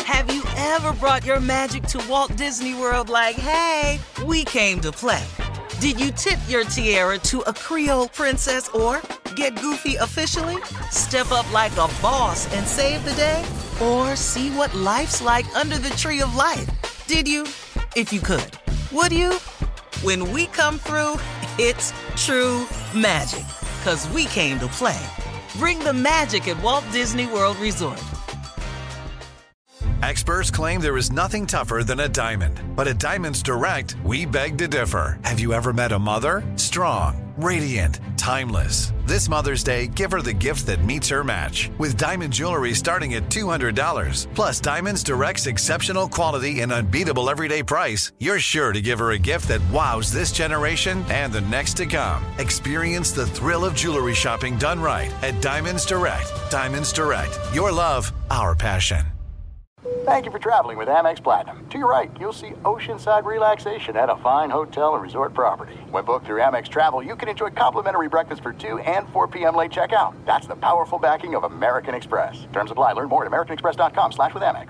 Have you ever brought your magic to Walt Disney World like, hey, we came to play? Did you tip your tiara to a Creole princess or get goofy officially? Step up like a boss and save the day? Or see what life's like under the tree of life? Did you? If you could. Would you? When we come through, it's true magic. 'Cause we came to play. Bring the magic at Walt Disney World Resort. Experts claim there is nothing tougher than a diamond. But at Diamonds Direct, we beg to differ. Have you ever met a mother? Strong, radiant, timeless. This Mother's Day, give her the gift that meets her match. With diamond jewelry starting at $200. Plus Diamonds Direct's exceptional quality and unbeatable everyday price, you're sure to give her a gift that wows this generation and the next to come. Experience the thrill of jewelry shopping done right at Diamonds Direct. Diamonds Direct. Your love, our passion. Thank you for traveling with Amex Platinum. To your right, you'll see oceanside relaxation at a fine hotel and resort property. When booked through Amex Travel, you can enjoy complimentary breakfast for 2 and 4 p.m. late checkout. That's the powerful backing of American Express. Terms apply. Learn more at americanexpress.com/withAmex.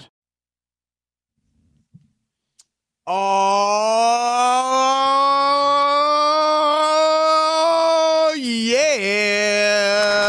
Oh, yeah.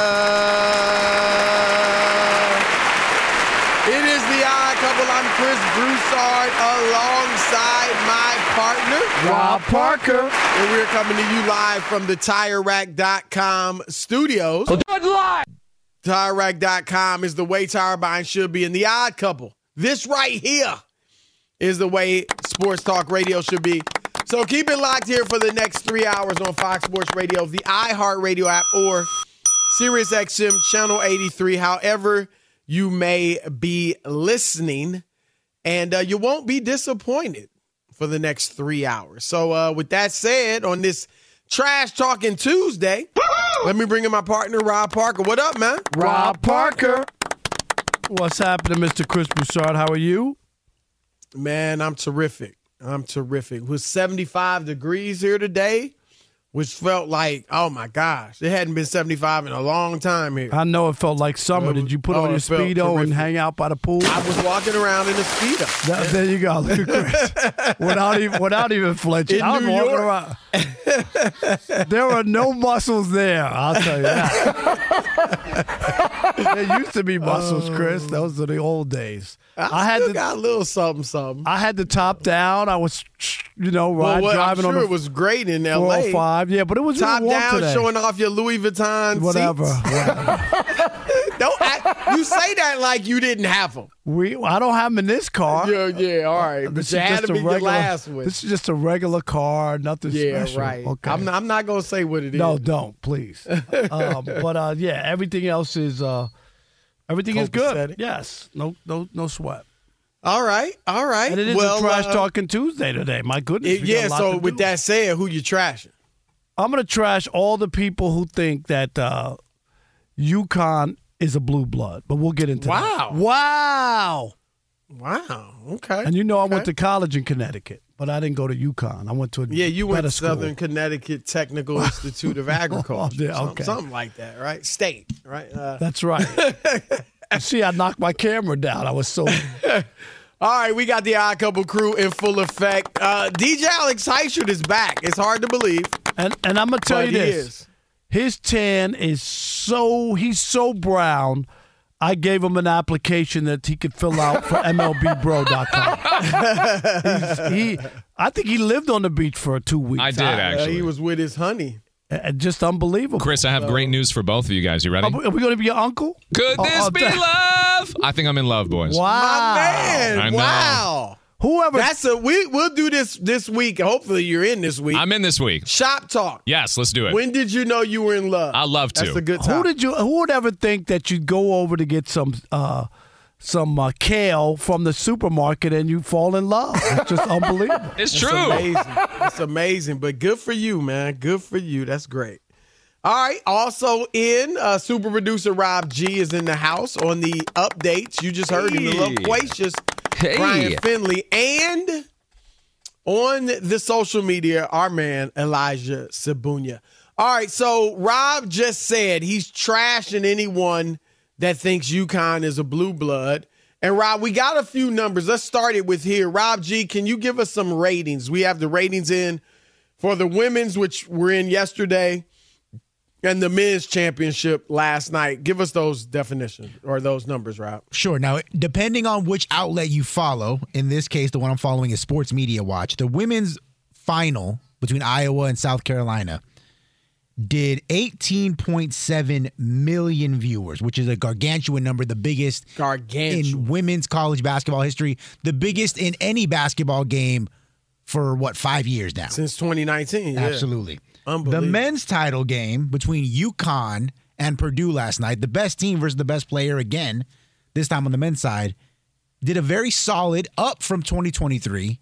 It is the Odd Couple. I'm Chris Broussard alongside my partner, Rob Parker. And we're coming to you live from the TireRack.com studios. We'll do it live. TireRack.com is the way tire buying should be. And the Odd Couple, this right here, is the way sports talk radio should be. So keep it locked here for the next 3 hours on Fox Sports Radio, the iHeartRadio app, or SiriusXM Channel 83, however you may be listening. And you won't be disappointed for the next 3 hours. So with that said, on this Trash Talking Tuesday, let me bring in my partner, Rob Parker. What up, man? Rob Parker. What's happening, Mr. Chris Broussard? How are you? Man, I'm terrific. It was 75 degrees here today, which felt like, oh, my gosh, it hadn't been 75 in a long time here. I know it felt like summer. Did you put on your Speedo and hang out by the pool? I was walking around in a Speedo. There you go. Look at Chris. without even flinching. I was walking around. There are no muscles there, I'll tell you that. There used to be muscles, Chris. Those are the old days. I got a little something. I had the top down. I was, driving I'm sure on the it was great in L.A. 405. Yeah, but it was top really warm down, today. showing off your Louis Vuitton Whatever. Don't you say that like you didn't have them. I don't have them in this car. Yeah, all right. But you had to be the last one. This is just a regular car, nothing special. Yeah, right. Okay. I'm not going to say what it is. No, don't, please. Everything else is everything is good. Yes. No sweat. All right. And it is a Trash Talking Tuesday today. My goodness. So with that said, who you trashing? I'm going to trash all the people who think that UConn is a blue blood, but we'll get into that. Wow. Okay. And I went to college in Connecticut, but I didn't go to UConn. I went to you went to school. Southern Connecticut Technical Institute of Agriculture. Okay. Something like that, right? State, right? That's right. See, I knocked my camera down. I was so... All right, we got the Odd Couple crew in full effect. DJ Alex Heichert is back. It's hard to believe. And I'm going to tell you this. His tan is he's so brown, I gave him an application that he could fill out for MLBBro.com. I think he lived on the beach for 2 weeks. I did, actually. He was with his honey. Just unbelievable. Chris, I have great news for both of you guys. You ready? Are we going to be your uncle? Could this be love? I think I'm in love, boys. Wow. My man. I know. Wow. Whoever. We'll do this week. Hopefully you're in this week. I'm in this week. Shop talk. Yes, let's do it. When did you know you were in love? I love to. That's a good time. Who would ever think that you'd go over to get some kale from the supermarket and you fall in love? It's just unbelievable. It's true. It's amazing. But good for you, man. Good for you. That's great. All right. Also in, super producer Rob G is in the house on the updates. You just heard him, the loquacious Brian Finley. And on the social media, our man Elijah Sabunia. All right. So Rob just said he's trashing anyone that thinks UConn is a blue blood. And Rob, we got a few numbers. Let's start it with here. Rob G, can you give us some ratings? We have the ratings in for the women's, which were in yesterday, and the men's championship last night. Give us those definitions or those numbers, Rob. Sure. Now, depending on which outlet you follow, in this case, the one I'm following is Sports Media Watch. The women's final between Iowa and South Carolina did 18.7 million viewers, which is a gargantuan number, the biggest in women's college basketball history, the biggest in any basketball game for, 5 years now? Since 2019, yeah. Absolutely. Unbelievable. The men's title game between UConn and Purdue last night, the best team versus the best player again, this time on the men's side, did a very solid, up from 2023,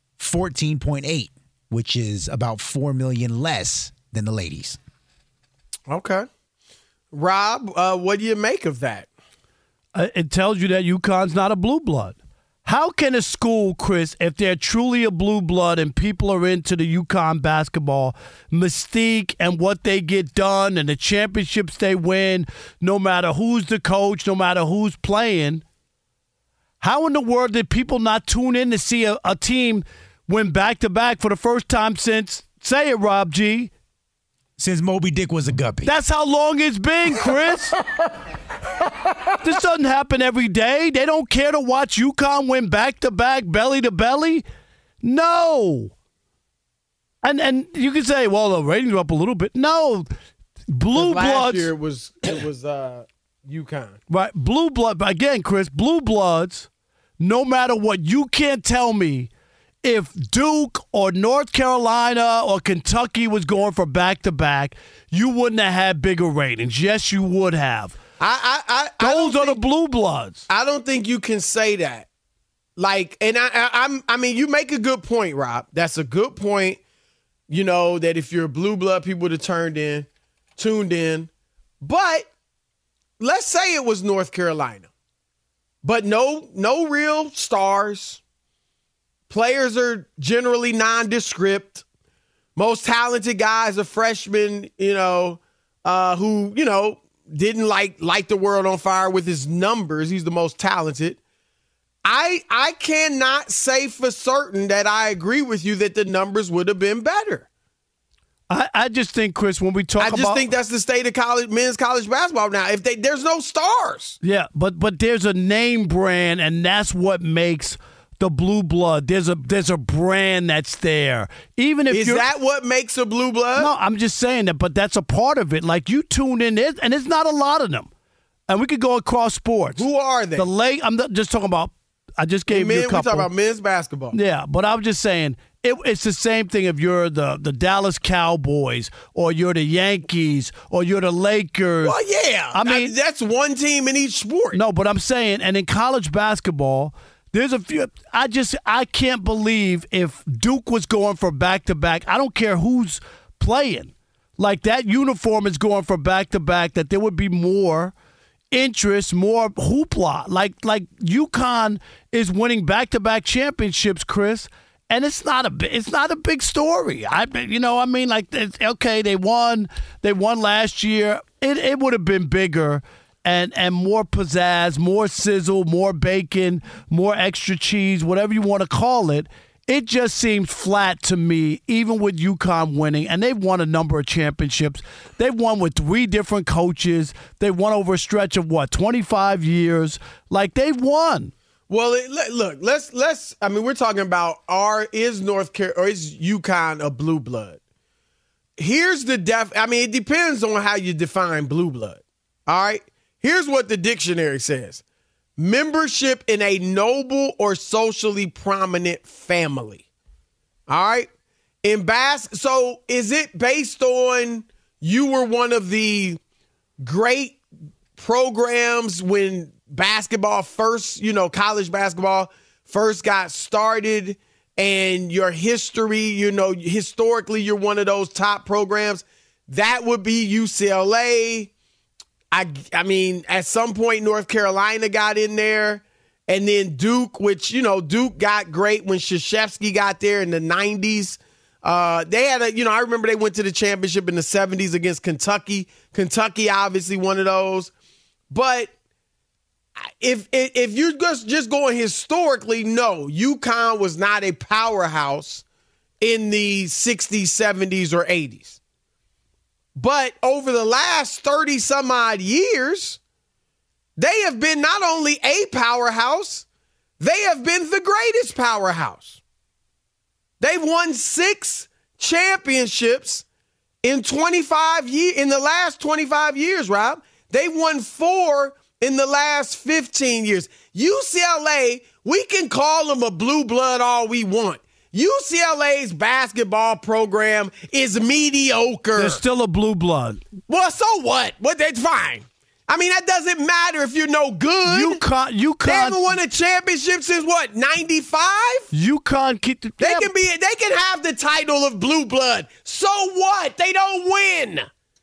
14.8, which is about 4 million less than the ladies. Okay. Rob, what do you make of that? It tells you that UConn's not a blue blood. How can a school, Chris, if they're truly a blue blood and people are into the UConn basketball mystique and what they get done and the championships they win, no matter who's the coach, no matter who's playing, how in the world did people not tune in to see a team win back-to-back for the first time since, say it, Rob G., since Moby Dick was a guppy? That's how long it's been, Chris. This doesn't happen every day. They don't care to watch UConn win back-to-back, belly-to-belly. No. And you can say, well, the ratings are up a little bit. No. Blue Bloods. Last year it was UConn. Right. Blue blood. But again, Chris, blue bloods, no matter what, you can't tell me if Duke or North Carolina or Kentucky was going for back-to-back, you wouldn't have had bigger ratings. Yes, you would have. Those are the blue bloods. I don't think you can say that. I mean, you make a good point, Rob. That's a good point. You know, that if you're a blue blood, people would have tuned in. But let's say it was North Carolina. But no real stars. Players are generally nondescript. Most talented guys are freshmen, who, didn't light the world on fire with his numbers. He's the most talented. I cannot say for certain that I agree with you that the numbers would have been better. I just think, Chris, when we talk about... I just think that's the state of men's college basketball now. There's no stars. Yeah, but there's a name brand, and that's what makes the blue blood. There's a brand that's there. Even if is that what makes a blue blood? No, I'm just saying that, but that's a part of it. Like, you tune in, and it's not a lot of them. And we could go across sports. Who are they? I'm not just talking about. I just gave you a couple. We're talking about men's basketball. Yeah, but I was just saying it's the same thing if you're the Dallas Cowboys or you're the Yankees or you're the Lakers. Well, yeah. I mean, that's one team in each sport. No, but I'm saying, and in college basketball, there's a few. I can't believe if Duke was going for back-to-back, I don't care who's playing. Like, that uniform is going for back-to-back, that there would be more interest, more hoopla. Like UConn is winning back-to-back championships, Chris, and it's not a big story. Okay, they won last year. It would have been bigger and more pizzazz, more sizzle, more bacon, more extra cheese, whatever you want to call it. It just seems flat to me, even with UConn winning, and they've won a number of championships. They've won with 3 different coaches. They won over a stretch of 25 years. Like, they've won. Well, look, let's. I mean, we're talking about is UConn a blue blood? Here's the I mean, it depends on how you define blue blood. All right. Here's what the dictionary says. Membership in a noble or socially prominent family. All right? So is it based on you were one of the great programs when basketball first, college basketball first got started, and your history, historically you're one of those top programs? That would be UCLA. I mean, at some point, North Carolina got in there, and then Duke, which, Duke got great when Krzyzewski got there in the 90s. They had I remember they went to the championship in the 70s against Kentucky. Kentucky, obviously, one of those. But if you're just going historically, no, UConn was not a powerhouse in the 60s, 70s, or 80s. But over the last 30 some odd years, they have been not only a powerhouse, they have been the greatest powerhouse. They've won 6 championships in the last 25 years, Rob. They won 4 in the last 15 years. UCLA, we can call them a blue blood all we want. UCLA's basketball program is mediocre. They're still a blue blood. Well, so what? But that's fine. I mean, that doesn't matter if you're no good. UConn. They haven't won a championship since what, 95? UConn. They can have the title of blue blood. So what? They don't win.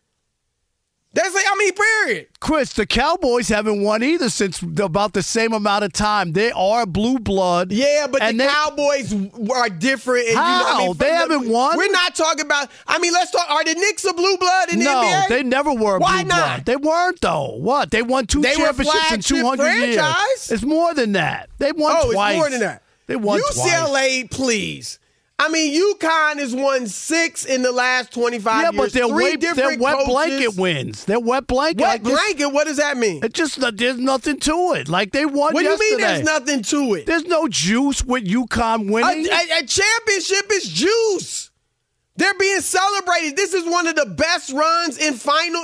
Period. Chris, the Cowboys haven't won either since about the same amount of time. They are blue blood. Yeah, but the Cowboys are different. How? They haven't won? We're not talking about – let's talk – are the Knicks a blue blood in the NBA? No, they never were Why blue not? blood. They weren't, though. What? They won 2 championships in 200 franchise? years. It's more than that. They won twice. It's more than that. They won UCLA, twice. Please. UConn has won 6 in the last 25 years. Yeah, but they're wet coaches. blanket wins. They're wet blanket. Wet blanket? What does that mean? There's nothing to it. Like they won yesterday. What do you mean there's nothing to it? There's no juice with UConn winning. A championship is juice. They're being celebrated. This is one of the best runs in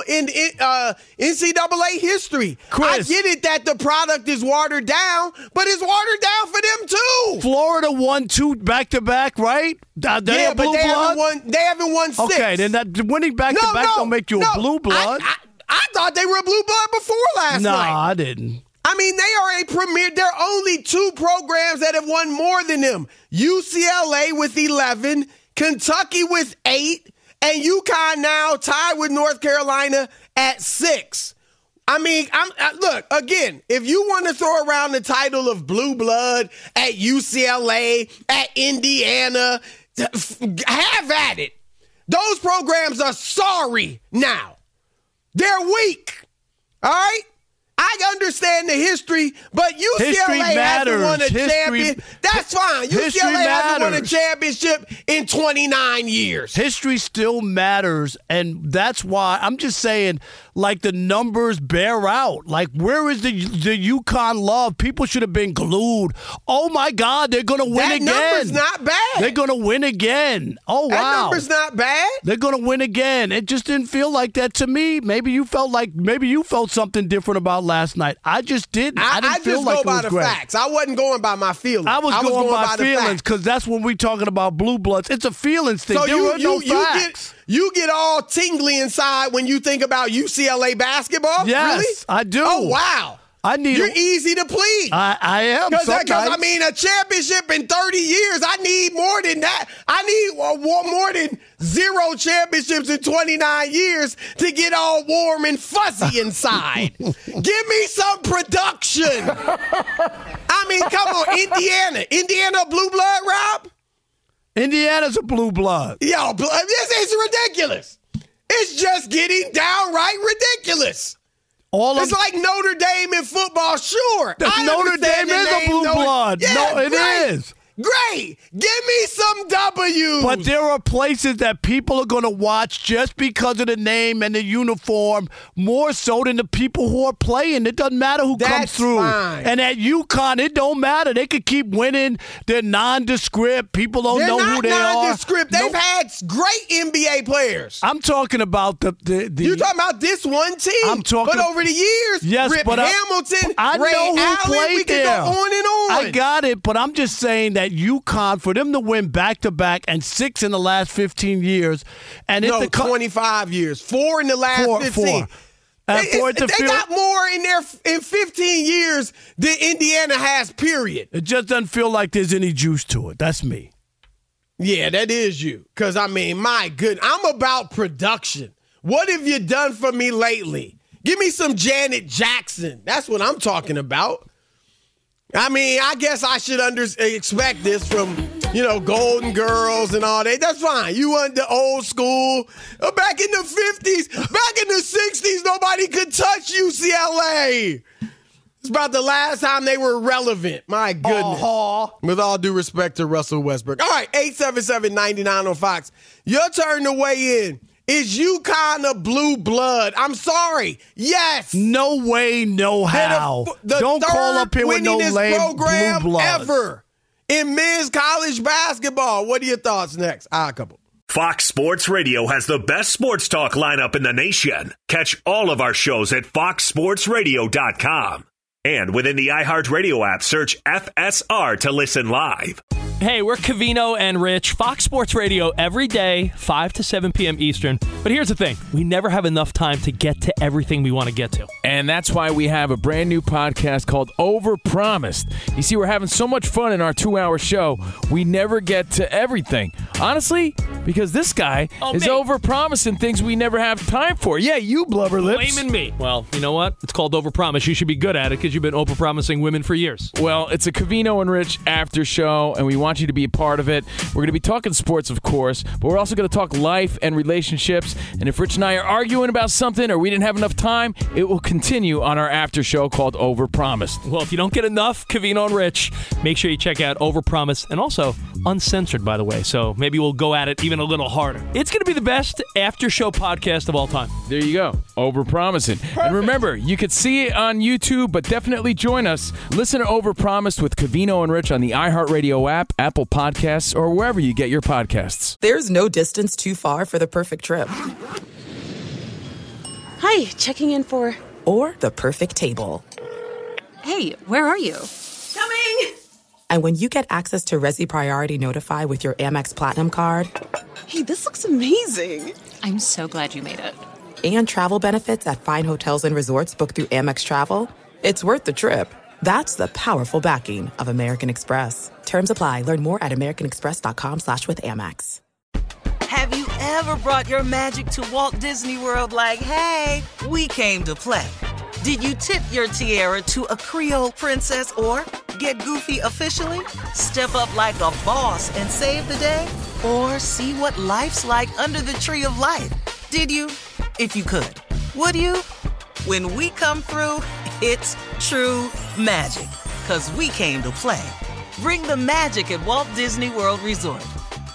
NCAA history. Chris, I get it that the product is watered down, but it's watered down for them too. Florida won 2 back-to-back, right? But they haven't won 6. Okay, then that winning back-to-back don't make you a blue blood. I thought they were a blue blood before last night. No, I didn't. They are a premier. There are only 2 programs that have won more than them. UCLA with 11, Kentucky with 8, and UConn now tied with North Carolina at 6. Look, again, if you want to throw around the title of blue blood at UCLA, at Indiana, have at it. Those programs are sorry now. They're weak. All right? I understand the history, but UCLA hasn't won a champion. That's fine. UCLA hasn't won a championship in 29 years. History still matters, and that's why I'm just saying, the numbers bear out. Where is the UConn love? People should have been glued. Oh, my God, they're going to win again. That number's not bad. They're going to win again. Oh, wow. That number's not bad. They're going to win again. It just didn't feel like that to me. Maybe you felt something different about last night. I just didn't. I didn't feel like it was go by the great. facts. I wasn't going by my feelings. I was going by feelings because that's when we're talking about blue bloods. It's a feelings thing. So there were no facts. You get all tingly inside when you think about UCLA basketball? Yes, really? I do. Oh, wow. You're easy to please. I am. Because a championship in 30 years, I need more than that. I need more than 0 championships in 29 years to get all warm and fuzzy inside. Give me some production. Come on, Indiana blue blood, Rob? Indiana's a blue blood. Yo, this is ridiculous. It's just getting downright ridiculous. It's like Notre Dame in football, sure. Notre Dame is a blue blood. Yeah, no, it is. Great. Give me some W's. But there are places that people are going to watch just because of the name and the uniform, more so than the people who are playing. It doesn't matter who comes through. Fine. And at UConn, it don't matter. They could keep winning. They're nondescript. People don't know who they are. They're nondescript. They've had great NBA players. I'm talking about the You're talking about this one team. I'm talking. But over the years, yes, Rip but Hamilton, I Ray know who Allen, played we there. can go on and on. I got it, but I'm just saying that UConn, for them to win back-to-back and 6 in the last 15 years. And 25 years. 4 in the last 15. They got more in 15 years than Indiana has, period. It just doesn't feel like there's any juice to it. That's me. Yeah, that is you. Because, my goodness, I'm about production. What have you done for me lately? Give me some Janet Jackson. That's what I'm talking about. I guess I should expect this from, Golden Girls and all that. That's fine. You want the old school. Back in the 50s, back in the 60s, nobody could touch UCLA. It's about the last time they were relevant. My goodness. With all due respect to Russell Westbrook. All right, 877-99 on Fox. Your turn to weigh in. Is UConn a blue blood? I'm sorry. Yes. No way, no how. Don't call up here with no lame program blue blood. Ever in men's college basketball. What are your thoughts next? Odd Couple. Fox Sports Radio has the best sports talk lineup in the nation. Catch all of our shows at foxsportsradio.com. And within the iHeartRadio app, search FSR to listen live. Hey, we're Covino and Rich, Fox Sports Radio every day, 5 to 7 p.m. Eastern. But here's the thing. We never have enough time to get to everything we want to get to. And that's why we have a brand new podcast called Overpromised. You see, we're having so much fun in our 2-hour show, we never get to everything. Honestly, because this guy is overpromising things we never have time for. Yeah, you blubber lips. Blaming me. Well, you know what? It's called Overpromise. You should be good at it because you've been overpromising women for years. Well, it's a Covino and Rich after show, and we want you to be a part of it. We're going to be talking sports, of course, but we're also going to talk life and relationships. And if Rich and I are arguing about something or we didn't have enough time, it will continue on our after show called Overpromised. Well, if you don't get enough Covino and Rich, make sure you check out Overpromised, and also uncensored, by the way. So maybe we'll go at it even a little harder. It's going to be the best after show podcast of all time. There you go. Overpromising. Perfect. And remember, you could see it on YouTube, but definitely join us. Listen to Overpromised with Covino and Rich on the iHeartRadio app, Apple Podcasts, or wherever you get your podcasts. There's no distance too far for the perfect trip. Hi, checking in for... Or the perfect table. Hey, where are you? Coming! And when you get access to Resi Priority Notify with your Amex Platinum card... Hey, this looks amazing. I'm so glad you made it. And travel benefits at fine hotels and resorts booked through Amex Travel, it's worth the trip. That's the powerful backing of American Express. Terms apply. Learn more at americanexpress.com/withAmex. Have you ever brought your magic to Walt Disney World like, hey, we came to play? Did you tip your tiara to a Creole princess or get goofy officially? Step up like a boss and save the day? Or see what life's like under the tree of life? Did you? If you could. Would you? When we come through, it's true magic. 'Cause we came to play. Bring the magic at Walt Disney World Resort.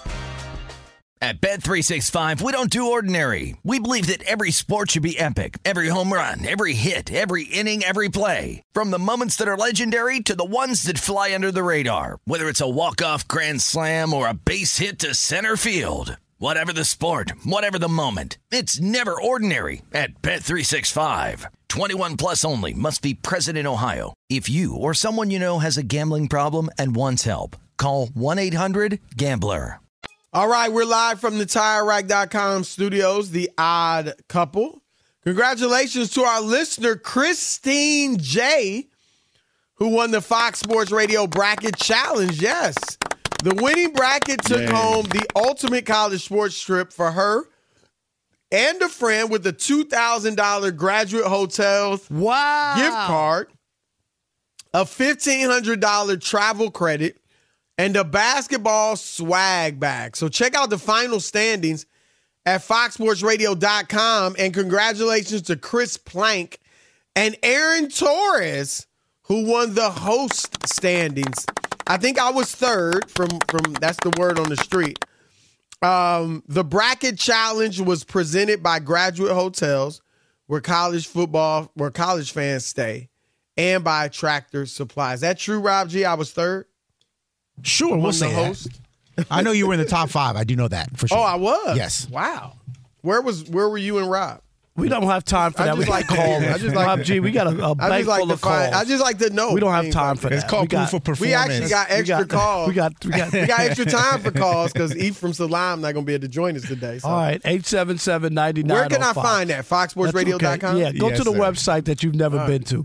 At Bet365, we don't do ordinary. We believe that every sport should be epic. Every home run, every hit, every inning, every play. From the moments that are legendary to the ones that fly under the radar. Whether it's a walk-off grand slam or a base hit to center field. Whatever the sport, whatever the moment. It's never ordinary at Bet365. 21 plus only. Must be present in Ohio. If you or someone you know has a gambling problem and wants help, call 1-800-GAMBLER. All right, we're live from the TireRack.com studios, The Odd Couple. Congratulations to our listener, Christine J., who won the Fox Sports Radio Bracket Challenge. Yes, the winning bracket took home the ultimate college sports trip for her and a friend with a $2,000 Graduate Hotels gift card, a $1,500 travel credit, and a basketball swag bag. So check out the final standings at foxsportsradio.com. And congratulations to Chris Plank and Aaron Torres, who won the host standings. I think I was third from that's the word on the street. The bracket challenge was presented by Graduate Hotels, where college fans stay, and by Tractor Supply. Is that true, Rob G? I was third? Sure, we'll say host. I know you were in the top 5. I do know that for sure. Oh, I was? Yes. Wow. Where were you and Rob? We don't have time for that. We like calls. Rob G, we got a bank full of calls. I just like to know. We don't have time for that. It's called proof of performance. We actually got extra calls. We got extra time for calls because Ephraim Salam not going to be able to join us today. So. All right, 877-9905. Where can I find that? Foxsportsradio.com? Okay. Yeah, go to the website that you've never been to.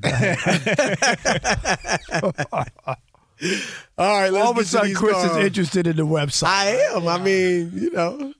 All right, let's all of a sudden Chris is interested in the website. I am. I mean, you know.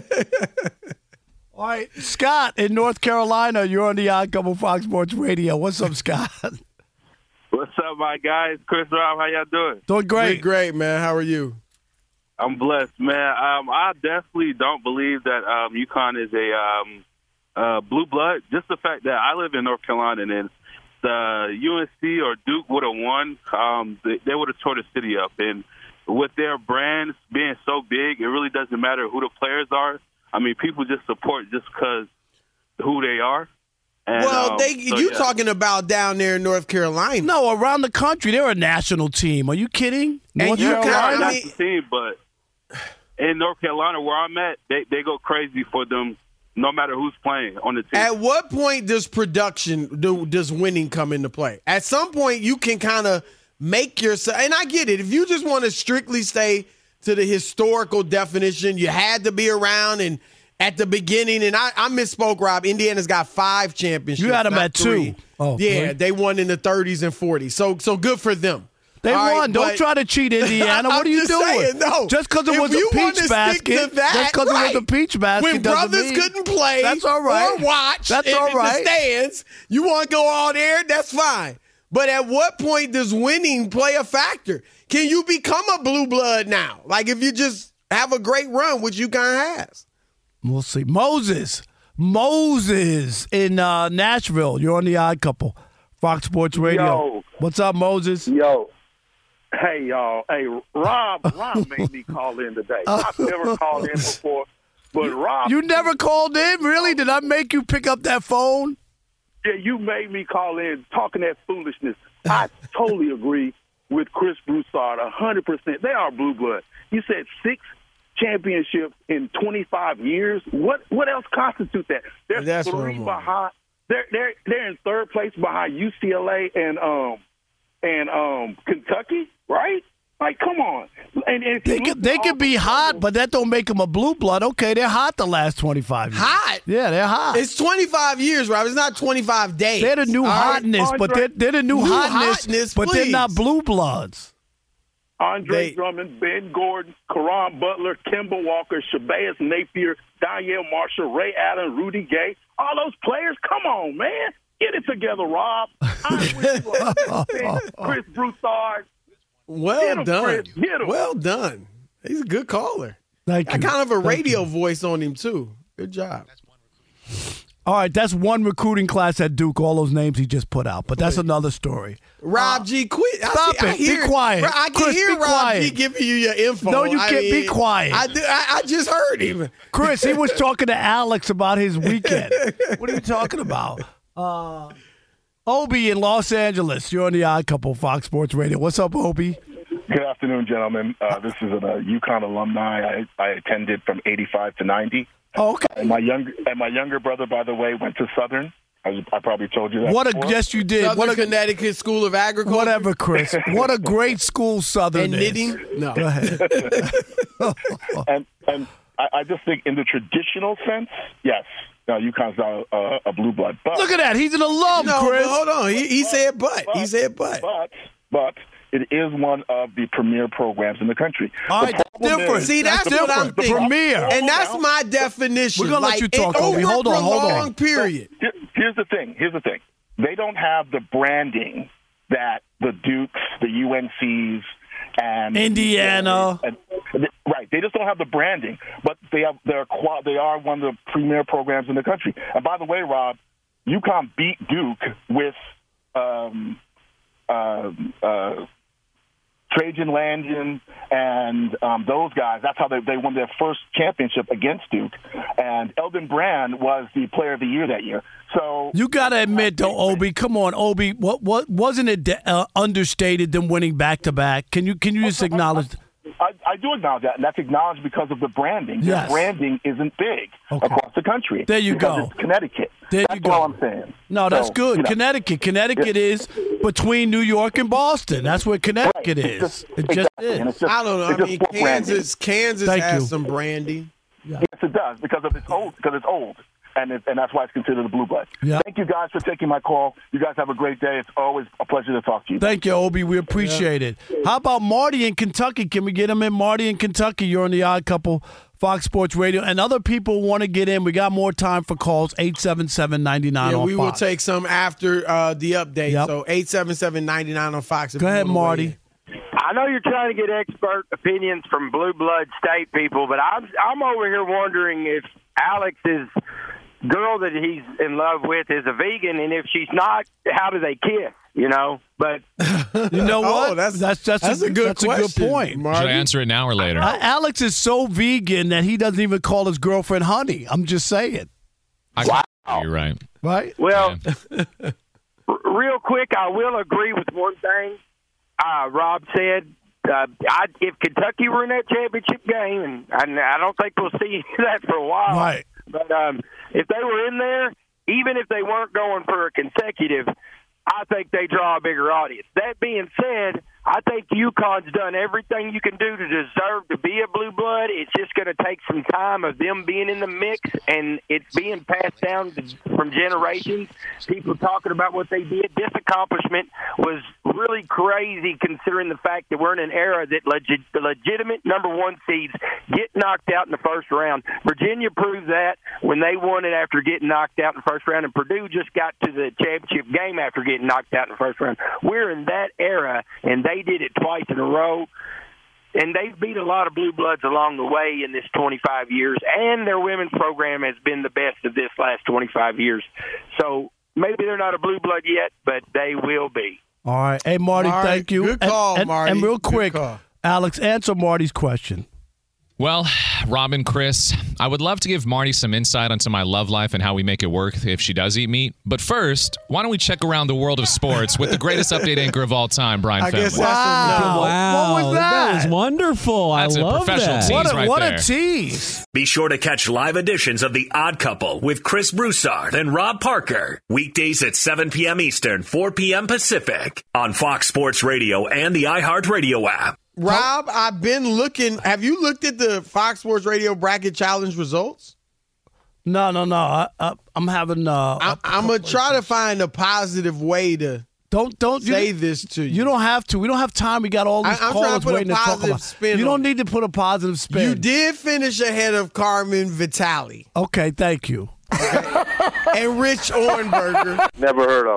All right, Scott in North Carolina, you're on the Odd Couple Fox Sports Radio. What's up, Scott? What's up, my guys? Chris, Rob, how y'all doing? Doing great. We're great, man. How are you? I'm blessed, man. I definitely don't believe that UConn is a blue blood. Just the fact that I live in North Carolina, and the UNC or Duke would have won, they would have tore the city up. And with their brands being so big, it really doesn't matter who the players are. I mean, people just support just because who they are. And, talking about down there in North Carolina. No, around the country. They're a national team. Are you kidding? North Carolina, not the team, but in North Carolina, where I'm at, they go crazy for them no matter who's playing on the team. At what point does does winning come into play? At some point, you can kind of make yourself – and I get it. If you just want to strictly stay to the historical definition, you had to be around and – at the beginning, and I misspoke, Rob. Indiana's got 5 championships. You had them at 3. 2. Oh, yeah, really? They won in the 30s and 40s. So good for them. They All won. right, Don't try to cheat Indiana. What are you doing? Saying, no. Just because it was a peach basket. Just because it was a peach basket. When brothers couldn't play, that's all right. Or watch. That's all right. In the stands, you want to go all there. That's fine. But at what point does winning play a factor? Can you become a blue blood now? Like if you just have a great run, which you kind of has. We'll see. Moses in Nashville. You're on the Odd Couple, Fox Sports Radio. Yo. What's up, Moses? Yo. Hey, y'all. Hey, Rob made me call in today. I've never called in before, but Rob. You never called in? Really? Did I make you pick up that phone? Yeah, you made me call in talking that foolishness. I totally agree with Chris Broussard 100%. They are blue blood. You said 6 championships in 25 years. What else constitutes that? There's 3 behind. They're in 3rd place behind UCLA and Kentucky, right? Like, come on. And they could be hot, but that don't make them a blue blood. Okay, they're hot the last 25 years. Hot? Yeah, they're hot. It's 25 years, Rob. It's not 25 days. They're the new hotness, but they're the new hotness, but they're not blue bloods. Andre Drummond, Ben Gordon, Caron Butler, Kemba Walker, Shabazz Napier, Danielle Marshall, Ray Allen, Rudy Gay. All those players, come on, man. Get it together, Rob. I'm with you. Chris Broussard. Well done. Well done. He's a good caller. Thank you. Kind of a radio voice on him, too. Good job. All right, that's one recruiting class at Duke, all those names he just put out. But that's another story. Rob G, quit. Stop it. Be quiet. I can hear Rob G giving you your info. No, you can't. Be quiet. I just heard him. Chris, he was talking to Alex about his weekend. What are you talking about? Obi in Los Angeles. You're on the Odd Couple, Fox Sports Radio. What's up, Obi? Good afternoon, gentlemen. This is a UConn alumni. I attended from 85 to 90. Oh, okay. And my younger brother, by the way, went to Southern. I probably told you that. Yes, you did. Southern Connecticut School of Agriculture. Whatever, Chris. What a great school Southern and knitting. Is. No. Go ahead. and I just think in the traditional sense, yes. No, UConn's not a blue blood. But look at that. He's an alum, Chris. But hold on. He said but. He said but. But it is one of the premier programs in the country. All right, different. See, that's what I'm thinking. The premier. And that's my definition. We're going to let you talk, Obi. Hold on. Long period. So, here's the thing. They don't have the branding that the Dukes, the UNCs, and Indiana. Right. They just don't have the branding. But they are one of the premier programs in the country. And by the way, Rob, UConn beat Duke with Trajan Langen and those guys. That's how they won their first championship against Duke. And Eldon Brand was the player of the year that year. So you got to admit, though, Obi. Come on, Obi. What wasn't it understated them winning back to back? Can you just acknowledge? I do acknowledge that, and that's acknowledged because of the branding. Yes. The branding isn't big across the country. There you because go. It's Connecticut. That's all I'm saying. No, that's good. You know. Connecticut is between New York and Boston. That's where Connecticut is. It just is. I don't know. I mean, Kansas has some branding. Yes, it does because it's old. And that's why it's considered a blue blood. Yeah. Thank you guys for taking my call. You guys have a great day. It's always a pleasure to talk to you. Thank you, Obi. We appreciate it. How about Marty in Kentucky? Can we get him in? Marty in Kentucky, you're on the Odd Couple, Fox Sports Radio. And other people want to get in. We got more time for calls, 877-99 on Fox. We will take some after the update. Yep. So 877-99 on Fox. Go ahead, Marty. I know you're trying to get expert opinions from blue blood state people, but I'm over here wondering if Alex is girl that he's in love with is a vegan, and if she's not, how do they kiss? You know, but you know what? That's a good point. Should I answer it now or later? Alex is so vegan that he doesn't even call his girlfriend honey. I'm just saying. Wow. You're right. Right? Well, real quick, I will agree with one thing Rob said. If Kentucky were in that championship game, and I don't think we'll see that for a while, right? But if they were in there, even if they weren't going for a consecutive, I think they draw a bigger audience. That being said, I think UConn's done everything you can do to deserve to be a blue blood. It's just going to take some time of them being in the mix, and it's being passed down from generations. People talking about what they did. This accomplishment was really crazy considering the fact that we're in an era that the legitimate number one seeds get knocked out in the first round. Virginia proved that when they won it after getting knocked out in the first round, and Purdue just got to the championship game after getting knocked out in the first round. We're in that era, and they did it twice in a row. And they've beat a lot of blue bloods along the way in this 25 years, and their women's program has been the best of this last 25 years. So maybe they're not a blue blood yet, but they will be. All right. Hey, Marty, thank you. Good call, Marty. And real quick, Alex, answer Marty's question. Well, Robin, Chris, I would love to give Marty some insight onto my love life and how we make it work if she does eat meat. But first, why don't we check around the world of sports with the greatest update anchor of all time, Brian Fenwick. Wow. What was that? That was wonderful. That's I love a professional that. tease right What there. a tease. Be sure to catch live editions of The Odd Couple with Chris Broussard and Rob Parker. Weekdays at 7 p.m. Eastern, 4 p.m. Pacific on Fox Sports Radio and the iHeartRadio app. Rob, I've been looking. Have you looked at the Fox Sports Radio Bracket Challenge results? No. I'm having. I'm gonna try to find a positive way to don't say this to you. You don't have to. We don't have time. We got all these I'm trying callers to put waiting a to talk positive about. spin You on don't need to put a positive spin. You did finish ahead of Carmen Vitale. Okay, thank you. And Rich Orenberger. Never heard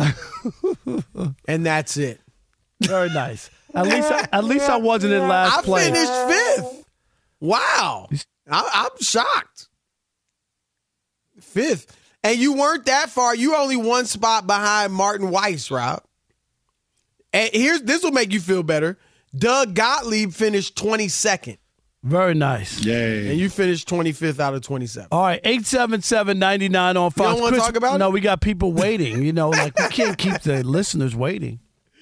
of them. And that's it. Very nice. At least I wasn't in last place. I finished fifth. Wow. I'm shocked. Fifth. And you weren't that far. You only one spot behind Martin Weiss, Rob. And this will make you feel better. Doug Gottlieb finished 22nd. Very nice. Yay. And you finished 25th out of 27. All right, 877-99 on Fox. You don't want to talk about it? No, we got people waiting. We can't keep the listeners waiting.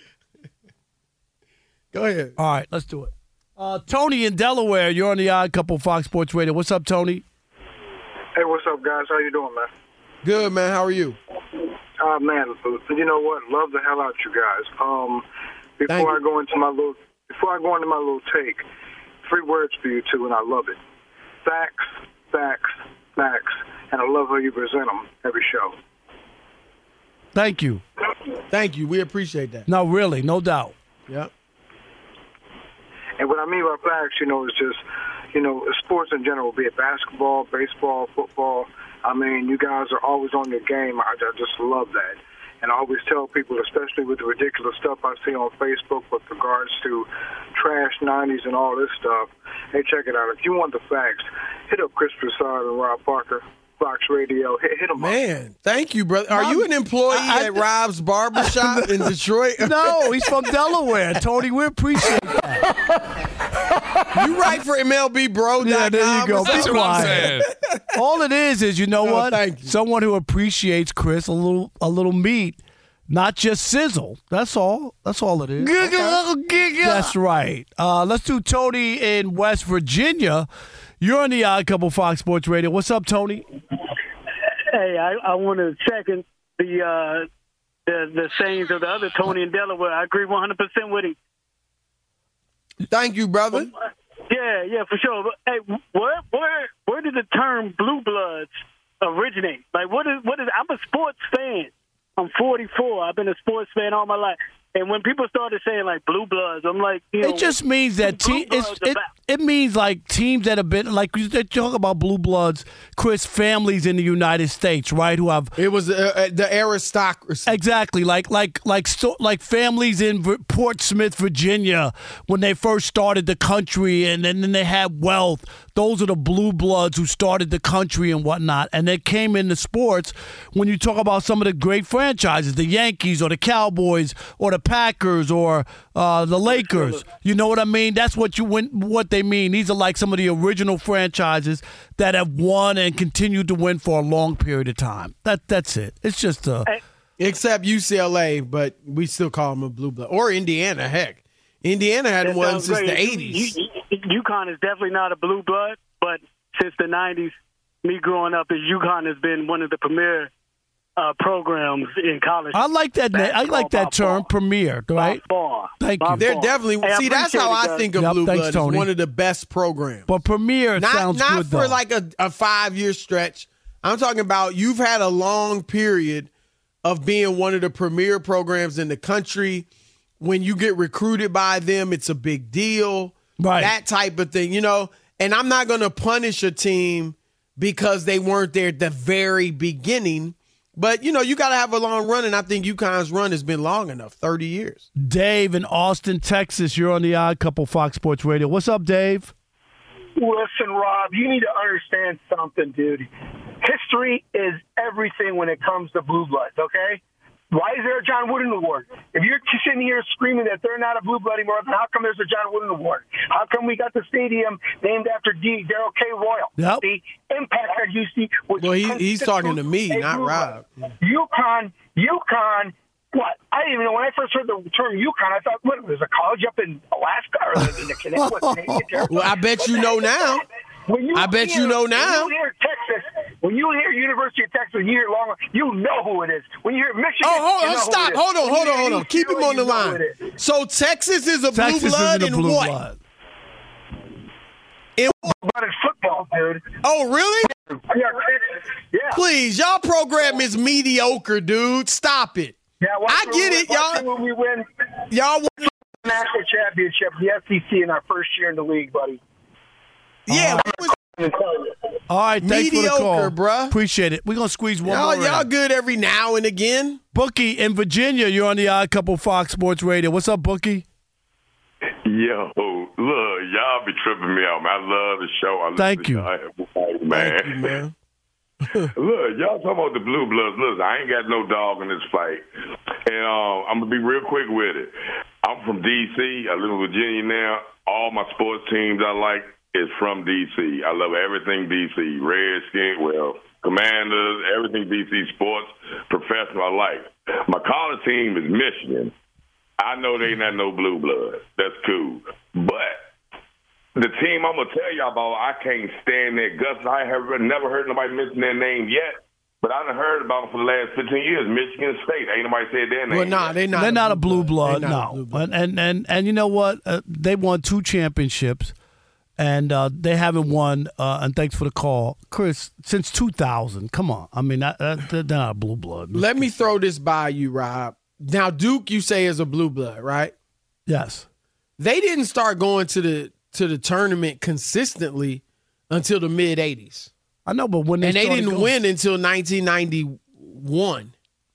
Go ahead. All right, let's do it. Tony in Delaware, you're on the Odd Couple Fox Sports Radio. What's up, Tony? Hey, what's up, guys? How you doing, man? Good, man. How are you? Man, you know what? Love the hell out you guys. Before I go into my little take, 3 words for you two, and I love it: facts, facts, facts, and I love how you present them every show. Thank you. Thank you. We appreciate that. No, really, no doubt. Yep. And what I mean by facts, is just, sports in general, be it basketball, baseball, football. I mean, you guys are always on your game. I just love that. And I always tell people, especially with the ridiculous stuff I see on Facebook with regards to trash 90s and all this stuff, hey, check it out. If you want the facts, hit up Chris Broussard and Rob Parker, Fox Radio. Hit them up. Man, thank you, brother. Are you an employee at Rob's Barbershop in Detroit? No, he's from Delaware. Tony, we appreciate that. You write for MLBBro.com. Yeah, there you go. That's what I'm saying. All it is you know what? Thank you. Someone who appreciates Chris a little meat, not just sizzle. That's all. That's all it is. That's right. Let's do Tony in West Virginia. You're on the Odd Couple Fox Sports Radio. What's up, Tony? Hey, I want to second the sayings of the other Tony in Delaware. I agree 100% with him. Thank you, brother. Yeah, for sure. But, hey, where did the term blue bloods originate? Like, what is? I'm a sports fan. I'm 44. I've been a sports fan all my life. And when people started saying like blue bloods, I'm like, it just means that it means like teams that have been like they talk about blue bloods, Chris, families in the United States, right? Who have it was the aristocracy. Exactly, like families in Portsmouth, Virginia, when they first started the country, and then they had wealth. Those are the blue bloods who started the country and whatnot, and they came into sports. When you talk about some of the great franchises, the Yankees or the Cowboys or the Packers or the Lakers, you know what I mean? That's what they mean. These are like some of the original franchises that have won and continued to win for a long period of time. That's it. It's just except UCLA, but we still call them a blue blood. Or Indiana, heck. Indiana hadn't won since the 80s. UConn is definitely not a blue blood, but since the 90s, me growing up, UConn has been one of the premier programs in college. I like that. I like that term, premier. Right? Thank you. They're definitely. See, that's how I think of blue blood. It's one of the best programs. But premier sounds good. Not for like a 5-year stretch. I'm talking about you've had a long period of being one of the premier programs in the country. When you get recruited by them, it's a big deal. Right. That type of thing, And I'm not going to punish a team because they weren't there at the very beginning. But, you got to have a long run, and I think UConn's run has been long enough, 30 years. Dave in Austin, Texas, you're on the Odd Couple Fox Sports Radio. What's up, Dave? Listen, Rob, you need to understand something, dude. History is everything when it comes to blue bloods, okay? Why is there a John Wooden Award? If you're sitting here screaming that they're not a blue blood anymore, then how come there's a John Wooden Award? How come we got the stadium named after Daryl K. Royal? Yep. The impact that you see. Well, he's talking to me, not Rob. UConn, what? I didn't even know. When I first heard the term UConn, I thought, what, there's a college up in Alaska or in the Canadian territory? Well, I bet you know now. I bet you know now. When you hear Texas, when you hear University of Texas, when you hear Long, you know who it is. When you hear Michigan, stop. Hold on. Keep him on the line. So Texas is a blue blood in what? Blood. In football, dude. Oh, really? Yeah. Please, y'all program is mediocre, dude. Stop it. Yeah, I get it, y'all. When we win, y'all won the national championship, the SEC in our first year in the league, buddy. Yeah. All right, thanks for the call. Mediocre, bruh. Appreciate it. We're going to squeeze one more Y'all in. good every now and again. Bookie in Virginia, you're on the Odd Couple Fox Sports Radio. What's up, Bookie? Yo, look, y'all be tripping me out, man. I love the show. Thank you. Man. Thank you, man. Look, y'all talking about the blue bloods. Look, I ain't got no dog in this fight. And I'm going to be real quick with it. I'm from D.C. I live in Virginia now. All my sports teams I like is from D.C. I love everything D.C. Redskins, Commanders, everything D.C. sports, professional I like. My college team is Michigan. I know they not no blue blood. That's cool. But the team I'm going to tell y'all about, I can't stand their guts. I have never heard nobody mention their name yet. But I done heard about them for the last 15 years. Michigan State. Ain't nobody said their name. Well, nah, they're not. They're not a blue blood, no. Blue blood. And you know what? They won 2 championships. And they haven't won, and thanks for the call, Chris, since 2000. Come on. I mean, they're not a blue blood. Let me throw this by you, Rob. Now, Duke, you say, is a blue blood, right? Yes. They didn't start going to the tournament consistently until the mid-'80s. I know, but when they didn't win until 1991.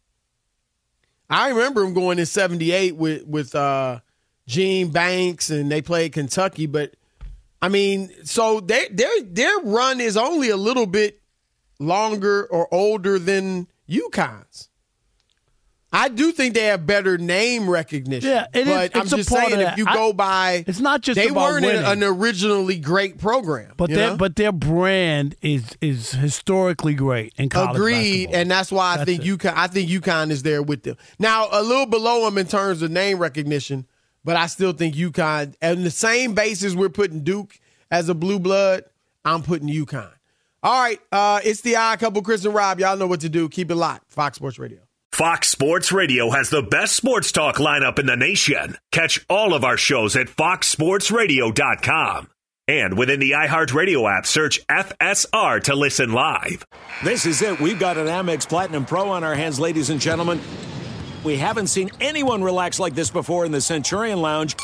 I remember them going in 78 with Gene Banks, and they played Kentucky, but I mean, so their run is only a little bit longer or older than UConn's. I do think they have better name recognition. Yeah, but I'm just saying if you go by, it's not just they about weren't winning. an originally great program. But their brand is historically great in college Agreed, basketball. And that's why I think UConn is there with them. Now a little below them in terms of name recognition. But I still think UConn, on the same basis we're putting Duke as a blue blood, I'm putting UConn. All right, it's the Odd Couple, Chris and Rob. Y'all know what to do. Keep it locked. Fox Sports Radio. Fox Sports Radio has the best sports talk lineup in the nation. Catch all of our shows at foxsportsradio.com. And within the iHeartRadio app, search FSR to listen live. This is it. We've got an Amex Platinum Pro on our hands, ladies and gentlemen. We haven't seen anyone relax like this before in the Centurion Lounge.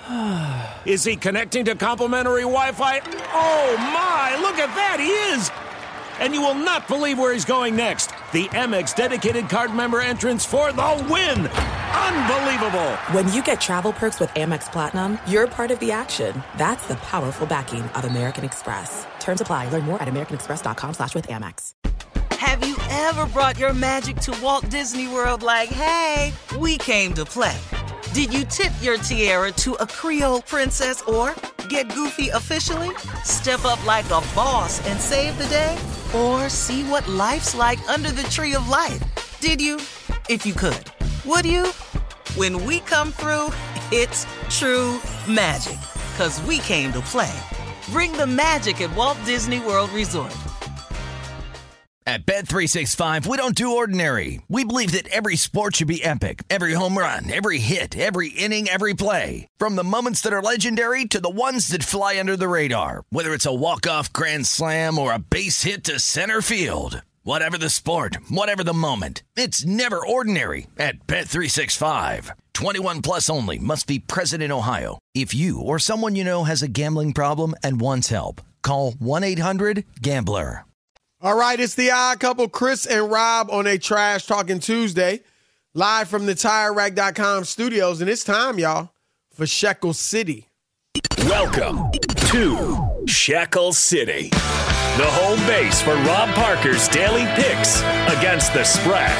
Is he connecting to complimentary Wi-Fi? Oh, my! Look at that! He is! And you will not believe where he's going next. The Amex dedicated card member entrance for the win! Unbelievable! When you get travel perks with Amex Platinum, you're part of the action. That's the powerful backing of American Express. Terms apply. Learn more at americanexpress.com/withAmex. Have you ever brought your magic to Walt Disney World like, hey, we came to play? Did you tip your tiara to a Creole princess or get goofy officially? Step up like a boss and save the day? Or see what life's like under the tree of life? Did you? If you could. Would you? When we come through, it's true magic. 'Cause we came to play. Bring the magic at Walt Disney World Resort. At Bet365, we don't do ordinary. We believe that every sport should be epic. Every home run, every hit, every inning, every play. From the moments that are legendary to the ones that fly under the radar. Whether it's a walk-off grand slam or a base hit to center field. Whatever the sport, whatever the moment. It's never ordinary at Bet365. 21 plus only. Must be present in Ohio. If you or someone you know has a gambling problem and wants help, call 1-800-GAMBLER. All right, it's the Odd Couple, Chris and Rob on a Trash Talking Tuesday, live from the TireRack.com studios. And it's time, y'all, for Shekel City. Welcome to Shekel City, the home base for Rob Parker's daily picks against the spread.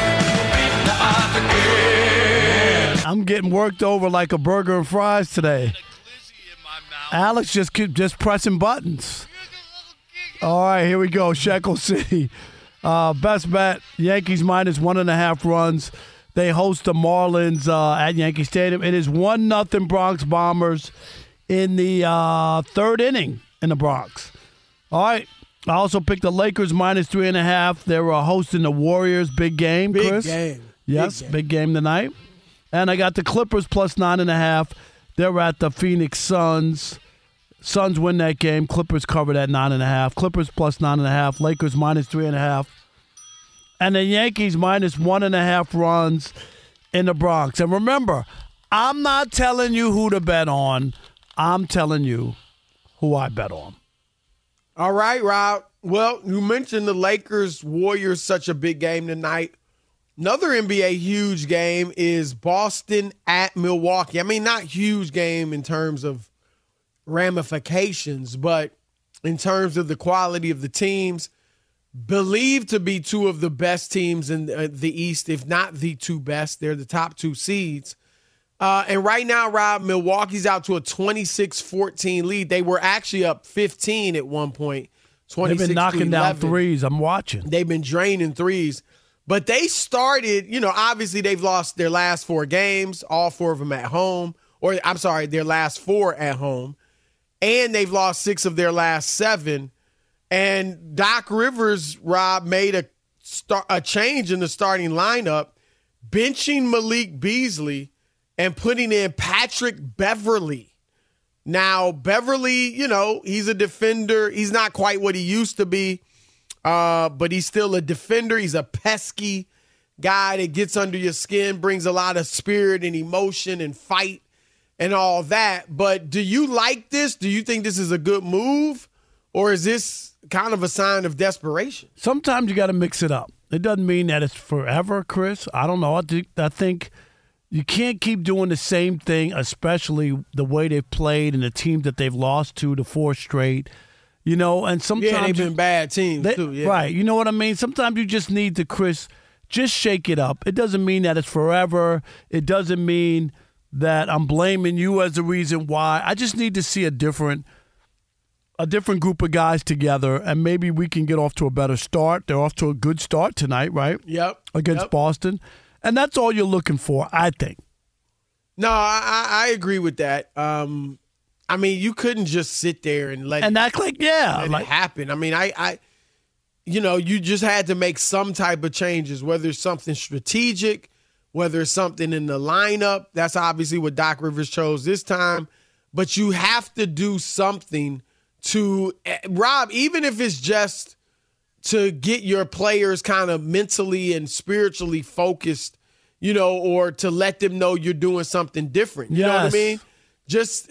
I'm getting worked over like a burger and fries today. Alex just pressing buttons. All right, here we go. Shekel City. Best bet, Yankees minus 1.5 runs. They host the Marlins at Yankee Stadium. It is 1-0 Bronx Bombers in the third inning in the Bronx. All right. I also picked the Lakers minus 3.5. They were hosting the Warriors. Big game, Chris. Big game. Yes, big game tonight. And I got the Clippers plus 9.5. They're at the Phoenix Suns. Suns win that game. Clippers covered at 9.5. Clippers plus 9.5. Lakers minus 3.5. And the Yankees minus 1.5 runs in the Bronx. And remember, I'm not telling you who to bet on. I'm telling you who I bet on. All right, Rob. Well, you mentioned the Lakers-Warriors, such a big game tonight. Another NBA huge game is Boston at Milwaukee. I mean, not huge game in terms of ramifications, but in terms of the quality of the teams, believed to be two of the best teams in the East, if not the two best. They're the top two seeds. And right now, Rob, Milwaukee's out to a 26-14 lead. They were actually up 15 at one point. They've been knocking down threes. I'm watching. They've been draining threes. But they started, obviously they've lost their last 4 games, all 4 of them at home. Or, I'm sorry, their last 4 at home. And they've lost 6 of their last 7. And Doc Rivers, Rob, made a change in the starting lineup, benching Malik Beasley and putting in Patrick Beverly. Now, Beverly, he's a defender. He's not quite what he used to be, but he's still a defender. He's a pesky guy that gets under your skin, brings a lot of spirit and emotion and fight and all that. But do you like this? Do you think this is a good move? Or is this kind of a sign of desperation? Sometimes you got to mix it up. It doesn't mean that it's forever, Chris. I don't know. I think you can't keep doing the same thing, especially the way they've played and the teams that they've lost to the 4 straight. And sometimes they've been bad teams too. Yeah. Right. You know what I mean? Sometimes you just need to, Chris, just shake it up. It doesn't mean that it's forever. It doesn't mean that I'm blaming you as the reason why. I just need to see a different group of guys together, and maybe we can get off to a better start. They're off to a good start tonight, right? Yep. Against Boston. And that's all you're looking for, I think. No, I agree with that. I mean, you couldn't just sit there and let act like it happen. I mean, you just had to make some type of changes, whether it's something strategic, whether it's something in the lineup. That's obviously what Doc Rivers chose this time. But you have to do something to, Rob, even if it's just to get your players kind of mentally and spiritually focused, or to let them know you're doing something different. You know what I mean? just,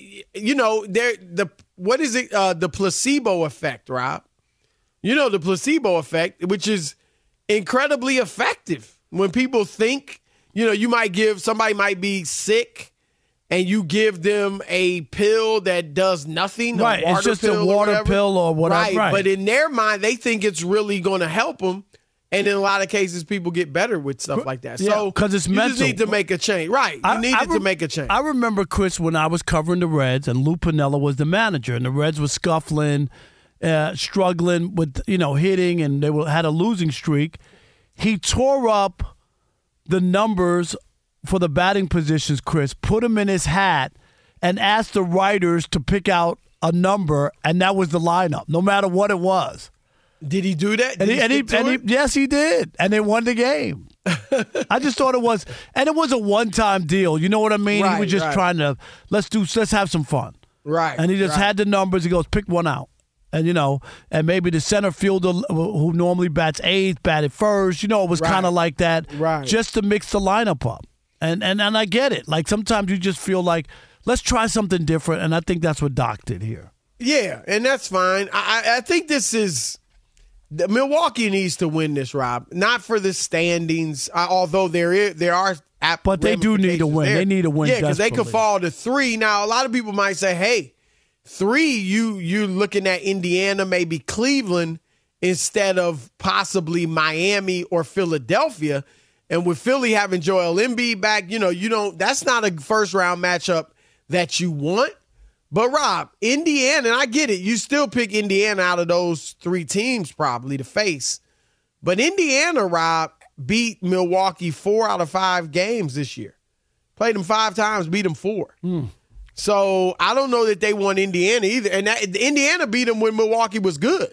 what is it? The placebo effect, Rob. The placebo effect, which is incredibly effective. When people think, somebody might be sick and you give them a pill that does nothing. Right, it's just a water pill or whatever. Right, but in their mind, they think it's really going to help them. And in a lot of cases, people get better with stuff like that. So, because it's mental. You just need to make a change. Right, you needed to make a change. I remember, Chris, when I was covering the Reds and Lou Piniella was the manager, and the Reds were scuffling, struggling with, hitting, and they had a losing streak. He tore up the numbers for the batting positions, Chris, put them in his hat, and asked the writers to pick out a number, and that was the lineup, no matter what it was. Did he do that? Yes, he did, and they won the game. I just thought it was, and it was a one-time deal. You know what I mean? Right, he was just trying to let's have some fun. Right. And he just had the numbers. He goes, pick one out. And, and maybe the center fielder who normally bats eighth, batted first. It was kind of like that, just to mix the lineup up. And I get it. Like, sometimes you just feel like, let's try something different, and I think that's what Doc did here. Yeah, and that's fine. I think this is – Milwaukee needs to win this, Rob. Not for the standings, although there are – But they do need to win. They need to win. Yeah, because they could fall to 3. Now, a lot of people might say, hey, 3, you're looking at Indiana, maybe Cleveland, instead of possibly Miami or Philadelphia. And with Philly having Joel Embiid back, that's not a first-round matchup that you want. But, Rob, Indiana, and I get it, you still pick Indiana out of those 3 teams probably to face. But Indiana, Rob, beat Milwaukee 4 out of 5 games this year. Played them 5 times, beat them 4. So I don't know that they won Indiana either. And Indiana beat them when Milwaukee was good,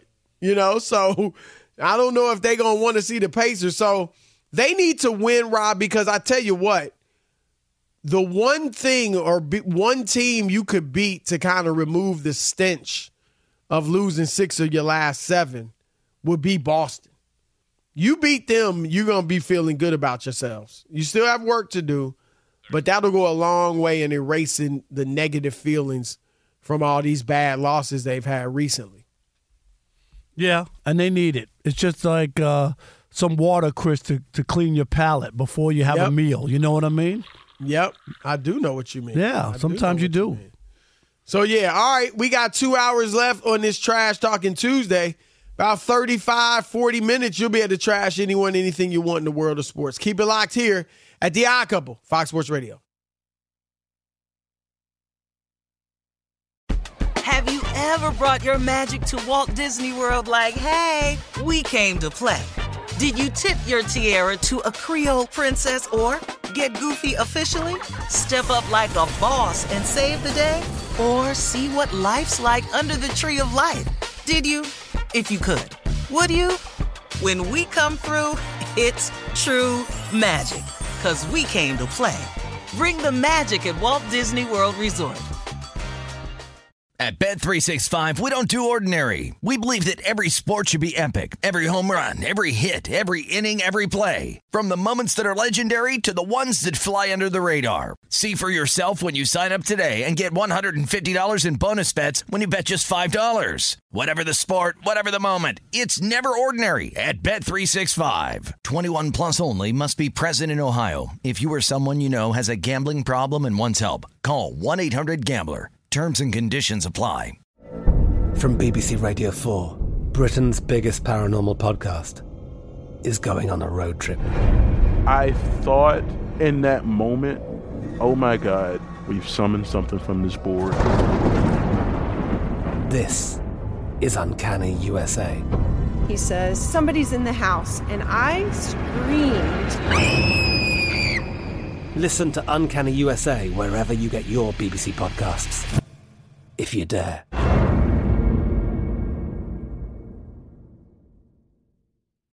So I don't know if they're going to want to see the Pacers. So they need to win, Rob, because I tell you what, the one thing or one team you could beat to kind of remove the stench of losing 6 of your last 7 would be Boston. You beat them, you're going to be feeling good about yourselves. You still have work to do, but that'll go a long way in erasing the negative feelings from all these bad losses they've had recently. Yeah, and they need it. It's just like some water, Chris, to clean your palate before you have a meal. You know what I mean? Yep, I do know what you mean. Yeah, sometimes you do. So, yeah, all right, we got 2 hours left on this Trash Talking Tuesday. About 35, 40 minutes, you'll be able to trash anyone, anything you want in the world of sports. Keep it locked here at The Odd Couple, Fox Sports Radio. Have you ever brought your magic to Walt Disney World like, hey, we came to play? Did you tip your tiara to a Creole princess or get goofy officially? Step up like a boss and save the day? Or see what life's like under the tree of life? Did you? If you could. Would you? When we come through, it's true magic. 'Cause we came to play. Bring the magic at Walt Disney World Resort. At Bet365, we don't do ordinary. We believe that every sport should be epic. Every home run, every hit, every inning, every play. From the moments that are legendary to the ones that fly under the radar. See for yourself when you sign up today and get $150 in bonus bets when you bet just $5. Whatever the sport, whatever the moment, it's never ordinary at Bet365. 21 plus only. Must be present in Ohio. If you or someone you know has a gambling problem and wants help, call 1-800-GAMBLER. Terms and conditions apply. From BBC Radio 4, Britain's biggest paranormal podcast is going on a road trip. I thought in that moment, oh my God, we've summoned something from this board. This is Uncanny USA. He says, somebody's in the house, and I screamed. Listen to Uncanny USA wherever you get your BBC podcasts, if you dare.